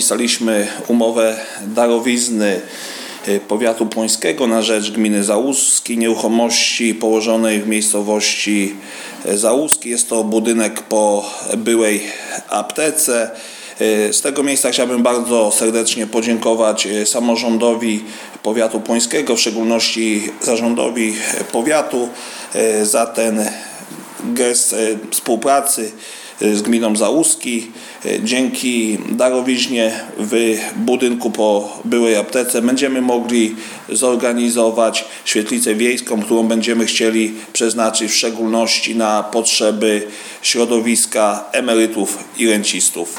podpisaliśmy umowę darowizny powiatu płońskiego na rzecz gminy Załuski, nieruchomości położonej w miejscowości Załuski. Jest to budynek po byłej aptece. Z tego miejsca chciałbym bardzo serdecznie podziękować samorządowi powiatu płońskiego, w szczególności zarządowi powiatu za ten gest współpracy z gminą Załuski. Dzięki darowiźnie w budynku po byłej aptece będziemy mogli zorganizować świetlicę wiejską, którą będziemy chcieli przeznaczyć w szczególności na potrzeby środowiska emerytów i rencistów.